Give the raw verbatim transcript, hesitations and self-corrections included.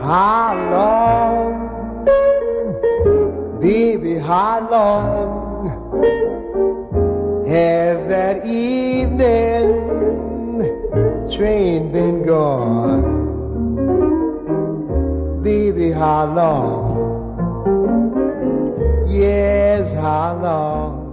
How long, baby, how long has that evening train been gone? Baby, how long? Yes, how long?